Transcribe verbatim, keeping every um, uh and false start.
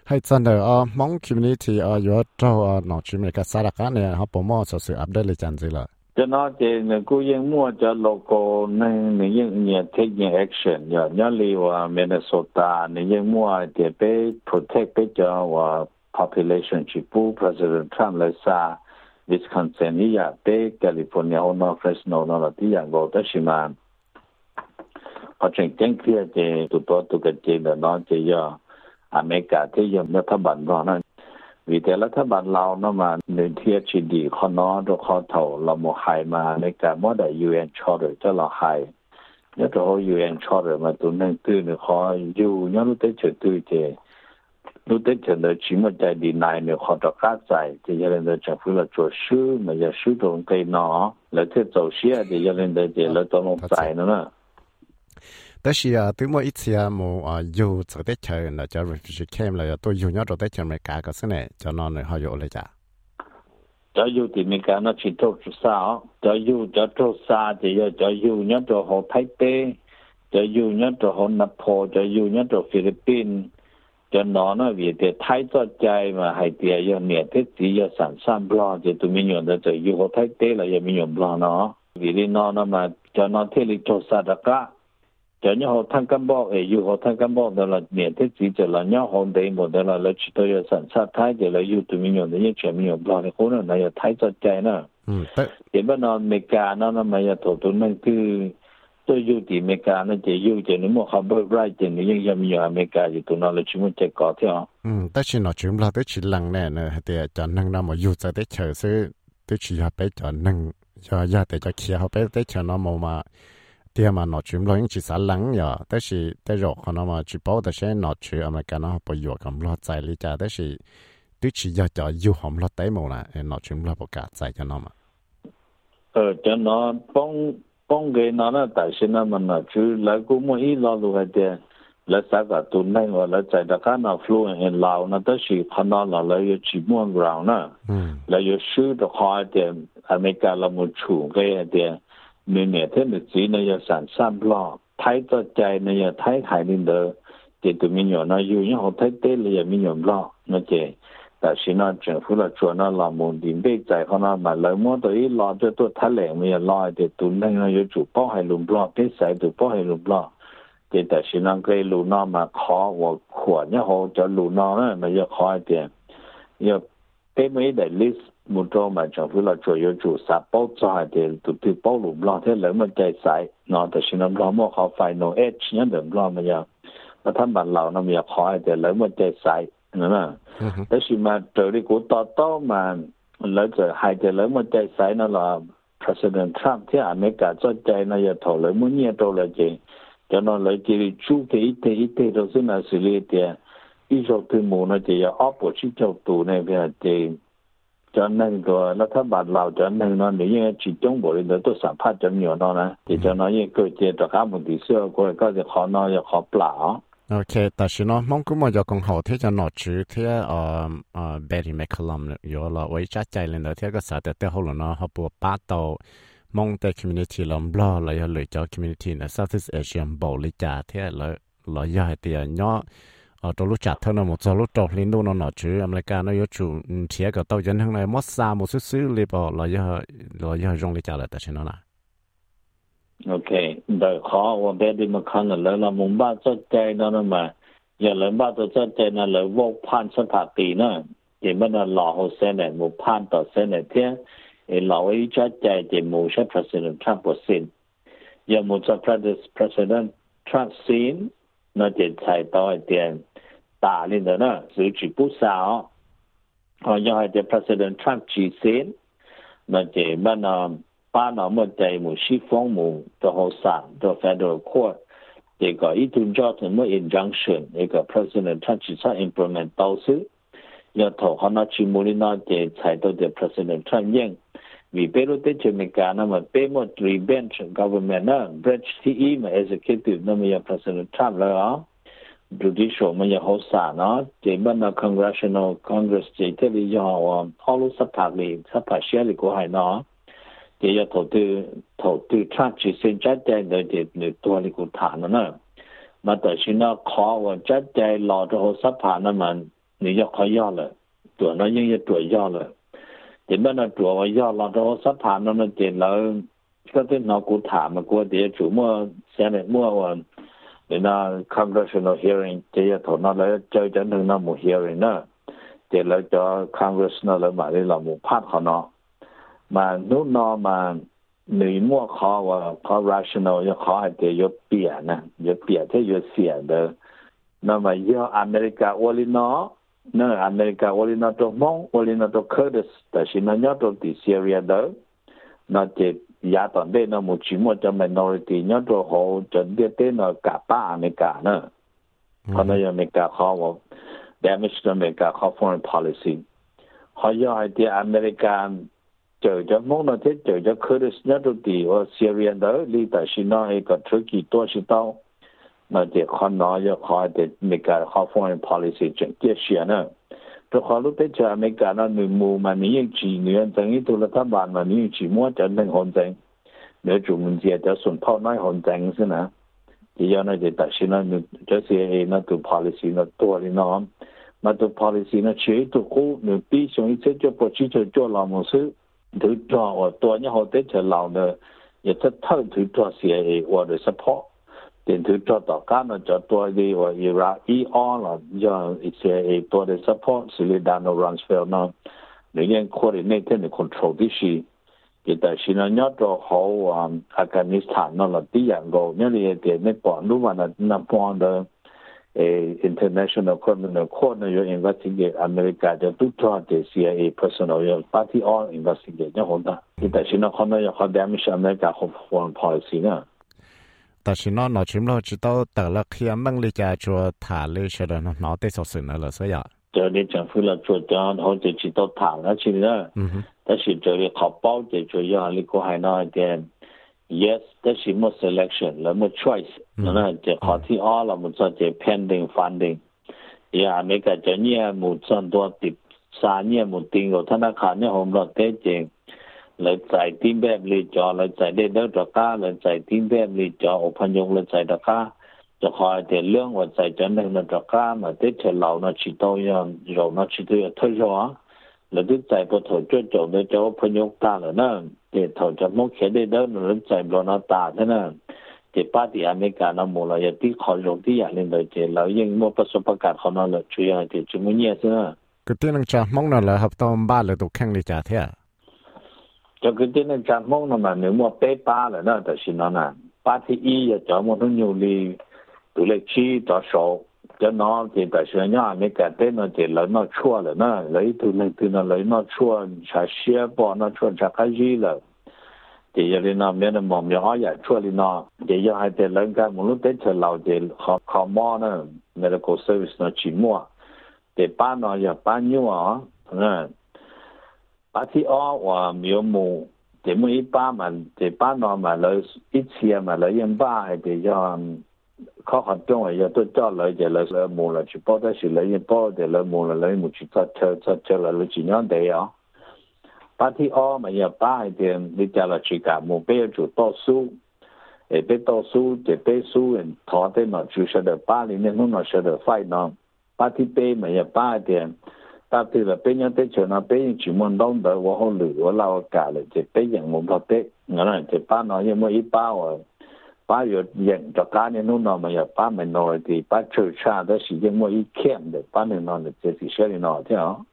hay chân đời ờ mong community ờ yếu trâu ờ nó chỉ mấy cái xã đặc cái này họ bỏ mỏ sự sự update lại chân gì là cho nó thì người cô yên mua cho local nên người yên nhiều take nhiều action nhờ nhớ li và Minnesota người yên mua thì be protect be cho và population chỉ bu President Trump lại sa Wisconsin ý ya be California nó Fresno nó là tí dạng gọi tới xí mà họ chuyện chính kia thì tụi tôi tụi cái chuyện đó nó chỉ do America thì giờ nó thấp bản đó nó vì thế là thấp bản lao nó mà nên thiết chỉ đi khó nó rồi khó thầu là một hai mà America mỗi đại u en Charter cho là hai nhớ rồi u en Charter mà tụi nên tư nữa khó dù nhớ lúc tới chuyện tư thì lúc tới chuyện đó chỉ một đại đi này nữa khó được các giải thì giờ lên đó chẳng phải là chỗ sư mà giờ sư trong cây nó là thiết dầu xía thì giờ lên đó thì là tao không giải nữa nè แต่สิอ่ะตัวมันอีเสียมูอ่ะอยู่จะได้เชิญนะจะ refugee camp เลยตัวอยู่เนี่ยจะได้เชิญอเมริกาก็ซึ่งเนี่ยจะนอนในเขาอยู่เลยจ้ะจะอยู่ที่อเมริกาน่ะชิโตจุสาจะอยู่จะโตซาจะจะอยู่เนี่ยจะหอไทเปจะอยู่เนี่ยจะหอนับพอจะอยู่เนี่ยจะฟิลิปปินส์จะนอนน่ะวิเตไทยตัวใจมาให้เตียยเนี่ยเทศยสันสัมบลอจะตัวมีอยู่จะอยู่หอไทเปแล้วยังมีอยู่บลอเนาะวิรินอนน่ะมาจะนอนเทลิโตซาดะกะcho nhau họ thăng cam bọc, yêu họ thăng cam bọc đó là miễn thế chỉ cho là nhau họ đấy một đó là lấy chỉ tôi sản xuất thái thì là yêu tụi mình dùng để chuyện mình dùng bao thì khối là này là thái cho chạy nữa. Thì bên nó mấy cái nó nó mấy tổ tụi mình cứ tôi yêu thì mấy cái nó chỉ yêu chỉ nếu mà họ bớt right thì nếu như mình dùng mấy cái thì tụi nó là chỉ muốn chạy có theo. Ừ, tất nhiên nó chỉ là tới chỉ lằng nè nữa thì cho nên nó mà yêu cho tới chờ sự tới chỉ là bé cho nên cho gia để cho kia họ bé tới chờ nó mà mà thì mà nó chìm lo những chỉ sản lắng nhở,แต่是แต่รอเขาnó mà chỉ bảoแต่ใช้nó chịuอเมริกันnóไปอยู่กับloใจเลยจ้ะแต่是对chỉ要จะอยู่หอมloได้หมดนะnó chìm loประกาศใจcho nó mà ờ cho nó bông bông cái nó là tại sao nó mà nó chứ lại cũng muốn ít lo luôn cái là sao cả tụi này hoặc là chạy đặc cái nào fluent in Lao nó tới sự họ nó là lấy chỉ muốn ground nè lấy sự được hỏi thì America là một chủ cái thì mình nghe thấy được gì này là sản xuất lo thấy cho chạy này là thấy hải linh đó thì tụi mình nhỏ nó yêu nhau họ thấy tết là mình nhỏ lo nó chỉ tại sao nó chính phủ là cho nó làm một điểm bị chạy họ nó mà lấy mua tới lo cho tôi thấy lẽ mình lo thì tụi này nó yêu chủ bao hay lùm lo cái sai tụi bao hay lùm lo thì tại sao nó cái lùm nó mà khó và khổ nhá họ cho lùm nó mà giờ khó thì giờ cái mấy đại list một chỗ mà chính phủ là chủ yếu chủ sát bao cho thì tụi tụi bao lùm lo thế lấy mà chạy sai nó tại sao nó lo mà họ phải no edge nhá đừng lo mà giờ nó thằng bạn lão nó giờ khó thì lấy mà chạy sai nữa nèแต่สิมาเจอที่กูต่อต่อมาแล้วจะให้จะเลยมันใจใสนั่นแหละ President Trump ที่อเมริกาสนใจน่าจะถอยเลยมันเนี่ยตัวเลยจริงจะนั่นเลยจีชูที่อีเตอีเตตัวซึ่งน่าสิเลยเดียอีจอกที่มูน่าจะยังอัปโปชิจอกตัวเนี่ยเป็นจริงจะนั่งตัวรัฐบาลเราจะนั่งนั่นเนี่ยยังจีจงบริเวณตัวสัมภาษณ์จะมีอยู่นั่นนะที่จะนั่นยังเกิดเจตนาบุญที่เสื่อก็ก็จะขอนั่นจะขอเปล่า OK， 但是呢，蒙古嘛要更好，睇就攞住睇呃呃 Betty McCollum 有啦，我一家仔嚟到睇個啥的，但後來呢，佢部八到蒙的 community 諗啦，嚟有嚟咗 community 呢 Southeast Asian 部嚟家睇嚟嚟又係啲nhỏ呃到lúc chặt thôi nó một số lúc trâu lên luôn nó nói chứ America nó có chủ thiệt cái tàu dân hàng này mất xa một chút xíu li bỏ lại giờ lại giờ rong đi chả lại tại sao nó là OK ได้ขอว่าแบบนี้มันคันแล้วเรามุ่งบ้านสนใจนั่นมาอย่าเลยบ้านตัวสนใจนั่นเลยว่าผ่านสถานีนั่นที่มันหล่อหัวเส้นเนี่ยมุ่งผ่านต่อเส้นเนี่ยเที่ยไอ้หล่อไอ้ชัดใจที่มุ่งใช้ President Trump ปสินอย่ามุ่งจะ President Trump สินนั่นจะใช้ต่อไอ้เตียนตาลินเดอร์นะสื่อจีบสาวอ๋อยังให้จะ President Trump จีสินนั่นจะมัน把那么在某西方某的后上的 federal court 这个一顿叫什么 injunction 一个 president 他只是 implement 到时要投好那去某里那的才到的 president 他应vì bây giờ tới chỗ mình cả mà bây một three branch government na branch T E mà executive na mà president Trump là đó judicial mà hậu sản nó chỉ bên là congressional congress chỉ thế lý do họ lúc sắp thảo lý sắp phải share lý của hai nó thì giờ thầu tư thầu tư Trump chỉ xin tráiใจđể để đểตัวlý của thả nó nè mà tại sao nó khó và tráiใจรอจะเขาสภานั่นมัน你要开药了ตัวนั้นยังจะตัวย่อเลยแต่เมื่อเราตัวว่าย่อเราต้องสัพพานนั้นเจนแล้วก็ที่เรากูถามมากูเดี๋ยวจู่เมื่อเสียเนี่ยเมื่อวันเดี๋ยวนะ congressional hearing จะจะถอนนั่นแล้วเจอจะหนึ่งนั่นหมู่ hearing นะเดี๋ยวเราจะ congressional แล้วมาได้เราหมู่พาดเขาเนาะมานู่นนอมาหนึ่งมั่วขอว่าขอ rational จะขอให้เดี๋ยวยศเปียนะยศเปียที่ยศเสียเด้อนั่นมาย่ออเมริกาโอลินอนั่นอเมริกาโอลินอตัวมองโอลินอตัวเคอร์ดิสแต่ชินันยอตัวติซีเรียเด้อนั่นเจ็บยาตอนเด่นนั่นมุชิมัวจะ minority ยอตัวเขาจะเด็ดเด่นนั่นกับป้าอเมริกาเนอะเพราะนั่นอเมริกาเขาว่า damage to อเมริกาเขา foreign policy เขาย่อให้ที่อเมริกาเจอจะมองนั่นที่เจอจะเคอร์ดิสยอตัวติว่าซีเรียเด้อลีแต่ชินันเองก็ทุกข์ตัวชิโต้นั่นเด็กคนน้อยจะขอเด็กอเมริกาเขา foreign policy จะเกี่ยเชียเนอะแต่ขอรู้ได้จากอเมริกานั่นหนึ่งมูมันนี่ยังจีเนื้อจังนี้ตัวรัฐบาลมันนี่จีมัวจะหนึ่งคนจังเนื้อจุมันเจียจะส่วนพ่อน้อยคนจังใช่ไหมที่ย้อนนั่นจะตัดสินนั่นจะเสียเองนั่นตัว policy นั่นตัวนี้น้องนั่นตัว policy นั่นเชื่อตัวคู่หนึ่งปีสองอีกเจ็ดจะปวดชี้จะจ่อเราหมดซื้อถือจ่อว่าตัวนี้เขาได้จะเราเนี่ยอย่าจะเท่าถือจ่อเสียเองว่าโดยเฉพาะเดินถือจ่อต่อการนั่นจะตัวดีว่าอิรักอีออล่ะย่ออีเสียเองตัวโดยเฉพาะสิริดานอรันสเฟลนั่นหรือยังควรในที่ใน control ที่ชีแต่ชินยอดตัวเขาอัฟกานิสถานนั่นแหละที่อย่างเราเนี่ยเรียกเดี๋ยวไม่ปอนรู้ว่านั่นนั่นปอนเดอเอ่อ international criminal court เนี่ยยัง investigate อเมริกาจะตุ้จอดเดี๋ยว ซี ไอ เอ personal ยัง party all investigate เนี่ยคนละแต่ชินเขาเนี่ยเขา damage อเมริกาของ foreign policy เนี่ยแต่ชินนอชิมเราจะต้องแต่ละเขียนบังเลยจะชัวถาเลยเฉยๆนะน้อได้สอดสื่อนั่นแหละเสีย这里政府了做这样，或者知道谈了去了，但是这里考报的主要你过还那一点 ，yes， 但是没 selection， 了没 choice， 那这考题二了没做这 pending funding， 呀，那个这年没做多的，三年没定过，他那看呢，我们了得这，来在定แบบ里做，来在的得着家，来在定แบบ里做，我朋友来在的家。จะคอยแต่เรื่องว่าใจจะหนึ่งนั่นจะกล้ามาเด็ดเฉลานะชิโตยังเรานะชิโตยังเท่าไหร่แล้วด้วยใจพอถอยจนจบเลยจะว่าพยกตาเลยนะเด็ดถอยจะมุกเขียนได้เดินแล้วใจเราหน้าตาเท่านั้นเด็ดป้าที่อเมริกานะมูลยาที่ขอลงที่อย่างนี้เลยเด็ดเรายังมั่วประสบการณ์เขานั่นเลยช่วยให้เด็ดจุ่มเงี้ยใช่ไหมก็ที่นั่งจะมองนั่นแหละครับตอนบ้านเลยตัวแข่งเลยจ่าเท่าจะคือที่นั่งจะมองนั่นมันเนื้อมั่วเป๊ะป้าเลยนะแต่ชินนั่นป้าที่อีจะจะมั่วต้องอยู่ลีตัวเลขชี้ต่อสองจะน้องที่แต่เชื่อเนี่ยไม่แก่เต้นจะเลยน่าชั่วเลยนะเลยตัวเลขตัวนั้นเลยน่าชั่วชาเชียบอน่าชั่วชาขยี้เลยที่ยังเรียนไม่ได้มองยังอ้อยอยากชั่วเลยนะที่ยังให้แต่เรื่องการมนุษย์เต้นเฉลาที่ขอขอมอนะ medical service นะจีมัวที่ป้าน้อยอยากป้ายั่วนะป้าที่อ้อว่ามีมูที่มือป้ามันที่ป้าน้อยมาเลยอีเชียมาเลยยังบ้าที่ยังเขาขัดจ้องอย่าตัวจ้าเลยจะเลยเลยมูเลยชิปอได้สิเลยยังปอจะเลยมูเลยเลยมูชิจัดเชจัดเชเลยเลยจีนยังเดียวป้าที่อ้อมันอย่าป้าให้เดียนดิจาร์ชิกามูเป้จุดต่อสู้เอเป้ต่อสู้จะเป้สู้เห็นถอดได้หน่อยจุดเสด็จป้าลีเนี่ยนู่นหน่อยเสด็จไฟน้องป้าที่เป้มันอย่าป้าเดียนตาที่เราเป้ยังเตะเชนะเป้ยังชิมันต้องเดือดว่าเขาหรือว่าเราอากาศเลยจะเป้ยังมุมพอเตะงั้นน่ะจะป้าน้อยยังไม่อีป้าอ่ะป้าอยู่อย่างจากการเนี่ยนู่นน่ะมันอย่าป้าไม่นอนที่ป้าเชื่อชาแต่สิ่งยังไม่อีเข้มเด็กป้าเนี่ยนอนเด็กจะสิเชื่อเนี่ยนอนใช่ไหม